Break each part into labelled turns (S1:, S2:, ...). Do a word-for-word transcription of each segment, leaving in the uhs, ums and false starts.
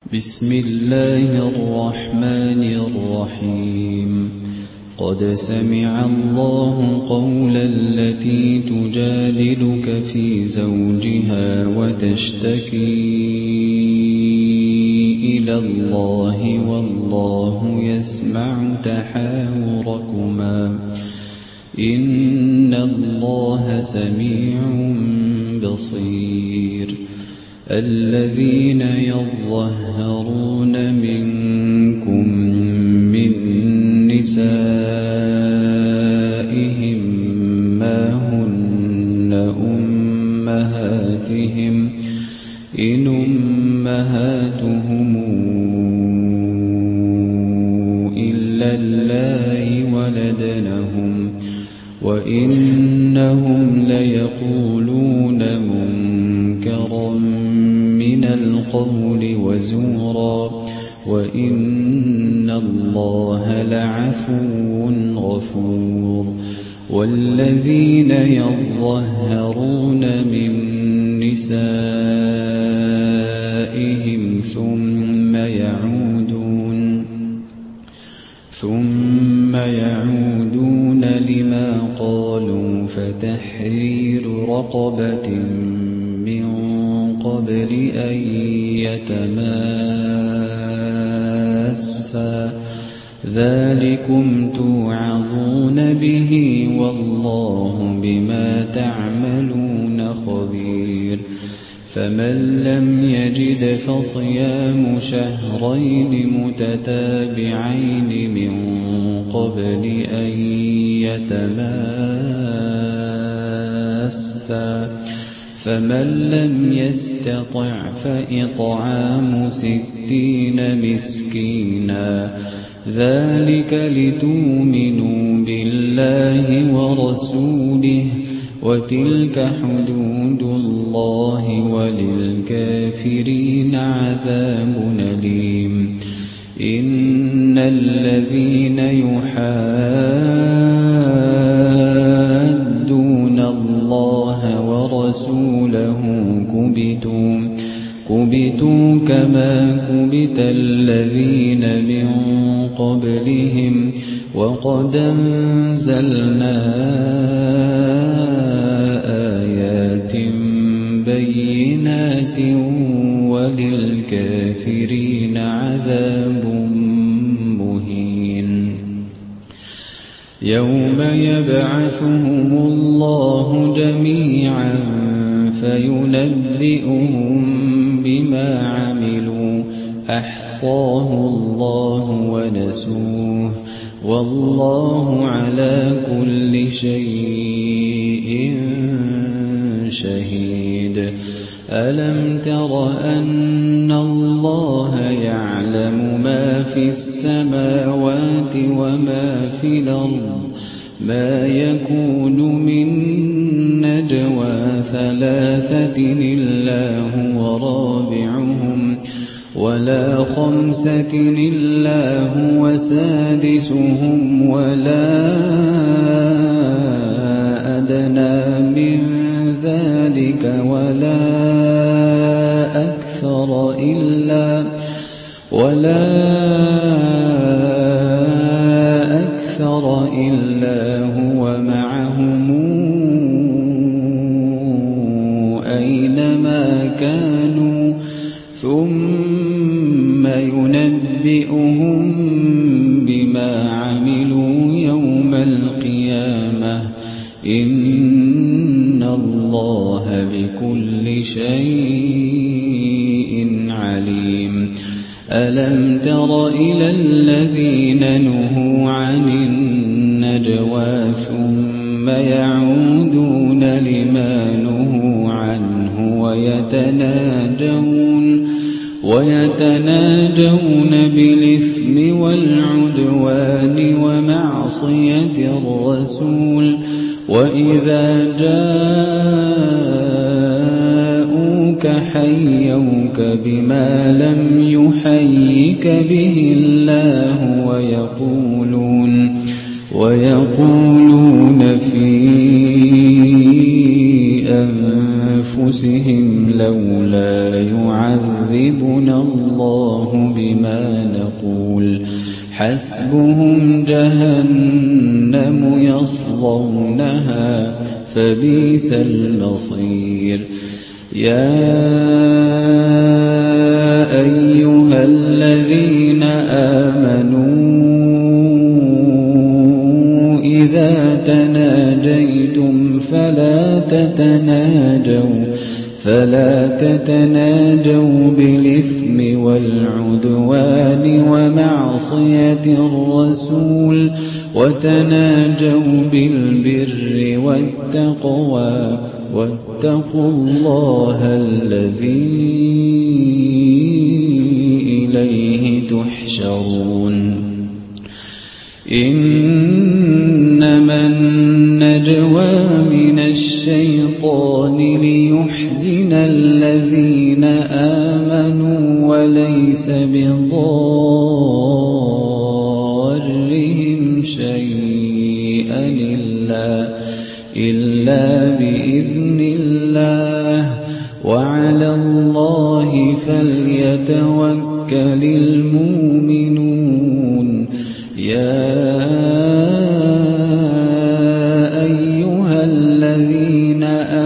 S1: بسم الله الرحمن الرحيم قد سمع الله قول التي تجادلك في زوجها وتشتكي إلى الله والله يسمع تحاوركما إن الله سميع بصير الذين يظهرون منكم من نسائهم ما هن أمهاتهم إن أمهاتهم إلا اللائي ولدنهم وإنهم ليقولون منكرا من القول وزورا وإن الله لعفو غفور والذين يظهرون من نسائهم ثم يعودون ثم يعودون لما قالوا فتحرير رقبة من قبل أن يتماسا ذلكم توعظون به والله بما تعملون خبير فمن لم يجد فصيام شهرين متتابعين من قبل أن يتماسا فمن لم يستطع فإطعام ستين مسكينا ذلك لتؤمنوا بالله ورسوله وتلك حدود الله وللكافرين عذاب أليم إن الذين يحادون الله ورسوله كبتوا كبتوا كما كبت الذين من قبلهم وقد أنزلنا آيات بينات وللكافرين عذاب مهين يوم يبعثهم الله جميعا فينبئهم بما عملوا أحصاه الله ونسوه والله على كل شيء شهيد ألم تر أن الله يعلم ما في السماوات وما في الأرض ما يكون من نجوى ثلاثة إلا هو رابعهم ولا خمسة إلا هو سادسهم ولا أدنى من ذلك ولا أكثر إلا ولا أكثر إلا هو معهم أينما كانوا ثم ينبئهم بما عملوا يوم القيامة إن الله بكل شيء عليم ألم تر إلى الذين نهوا عن النجوى ثم يعودون لما نهوا عنه ويتناجون ويتناجون بالإثم والعدوان ومعصية الرسول وإذا جاءوك حيوك بما لم يحيك به الله ويقولون ويقولون في أنفسهم لولا يعذبنا الله الله بما نقول حسبهم جهنم يصلونها فبئس المصير يا أيها الذين آمنوا إذا تناجيتم فلا تتناجوا فلا تتناجوا بالإثم والعدوان ومعصية الرسول وتناجوا بالبر والتقوى واتقوا الله الذي إليه تحشرون إنما النجوى من الشيطان ليحزن الذين آمنوا وليس بضارهم شيئا إلا, إلا بإذن الله وعلى الله فليتوكل المؤمنون يا أيها الذين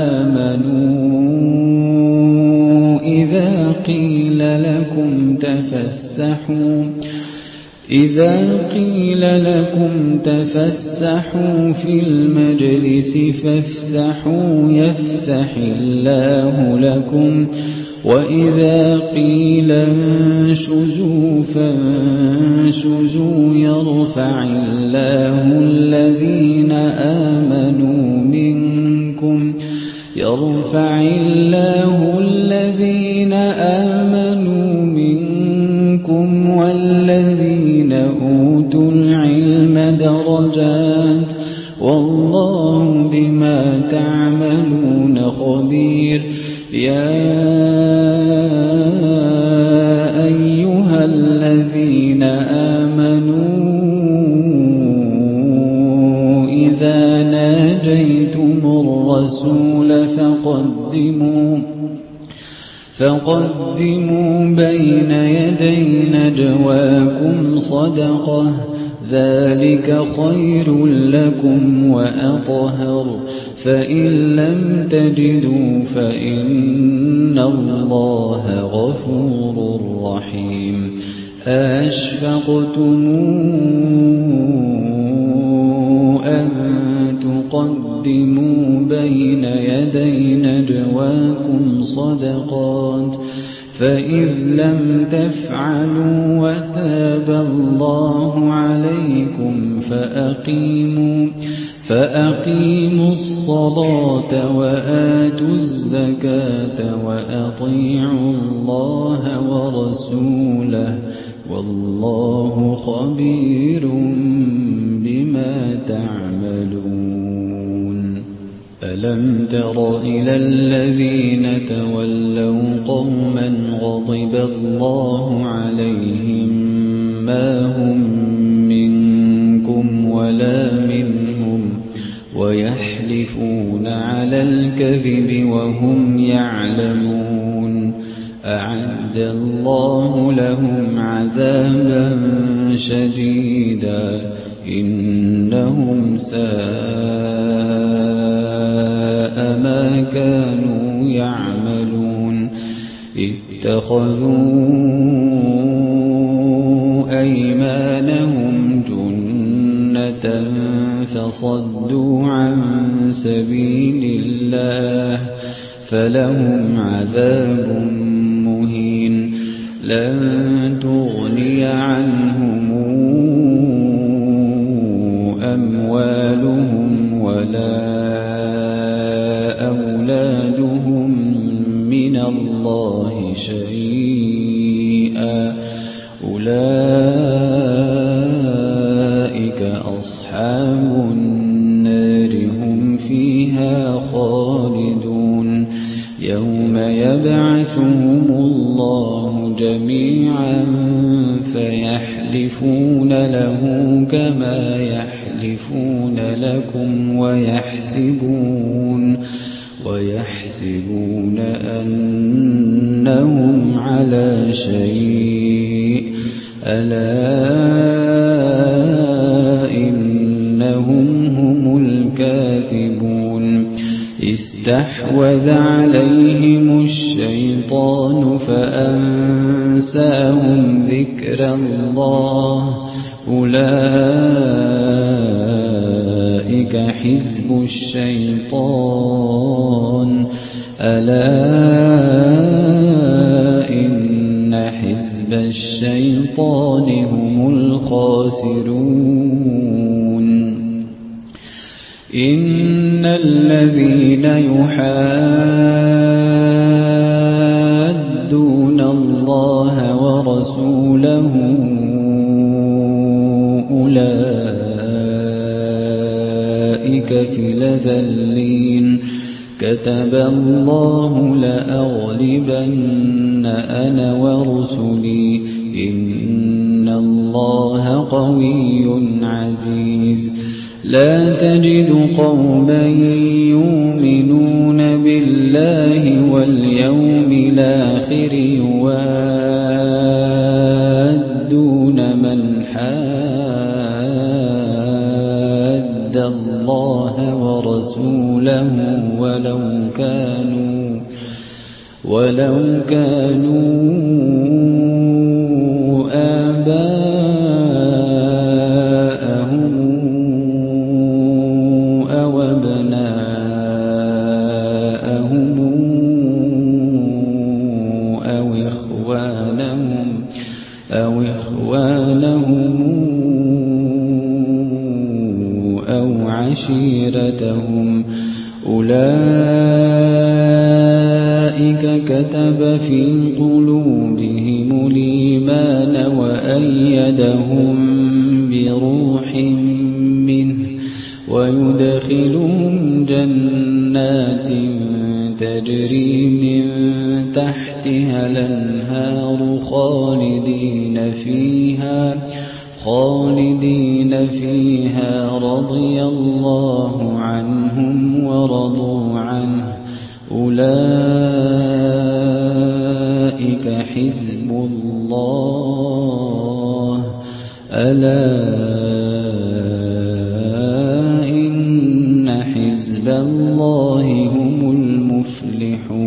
S1: آمنوا إذا قيل لكم تفسحوا إذا قيل لكم تفسحوا في المجلس فافسحوا يفسح الله لكم وإذا قيل انشزوا فانشزوا يرفع الله الذين آمنوا منكم يرفع الله الذين آمنوا منكم والذين أوتوا العلم درجات والله بما تعملون خبير يا أيها الذين آمنوا إذا ناجيتم الرسول فقدموا فقدموا بين يدي نجواكم صدقة ذلك خير لكم وأطهر فإن لم تجدوا فإن الله غفور رحيم أشفقتم أن تقدموا بين يدي نجواكم صدقات فإذ لم تفعلوا وتاب الله عليكم فأقيموا فأقيموا الصلاة وآتوا الزكاة وأطيعوا الله ورسوله والله خبير بما تعملون ألم تر إلى الذين تولوا قوما غضب الله عليهم ما هم منكم ولا منهم ويحلفون على الكذب وهم يعلمون أعد الله لهم عذابا شديدا إنهم ساء ما كانوا يعملون اتخذوا أيمانهم جنة فصدوا عن سبيل الله فلهم عذاب مهين لن تغني عنهم أموالهم ولا أولادهم من الله شيئا أولئك أصحاب النار هم فيها خالدون يوم يبعثهم الله جميعا فيحلفون له كما يحلفون لكم ويحسبون ويحسبون أنهم على شيء ألا إنهم هم الكاذبون استحوذ عليهم الشيطان فأنساهم ذكر الله أولئك حزب الشيطان ألا إن حزب الشيطان هم الخاسرون إن الذين يحادون الله ورسوله أولئك في الأذلين كتب الله لأغلبن أنا ورسلي إن الله قوي عزيز لا تجد قوما يؤمنون بالله واليوم الآخر يوادون من حاد الله ورسوله ولو كانوا ولو كانوا آباءهم أو أبناءهم أو إخوانهم أو إخوانهم أو عشيرتهم أولئك كتب في قلوبهم الإيمان وأيدهم بروح منه ويدخلهم جنات تجري من تحتها الأنهار خالدين فيها خالدين فيها رضي الله عنهم ورضوا عنه أولئك حزب الله ألا إن حزب الله هم المفلحون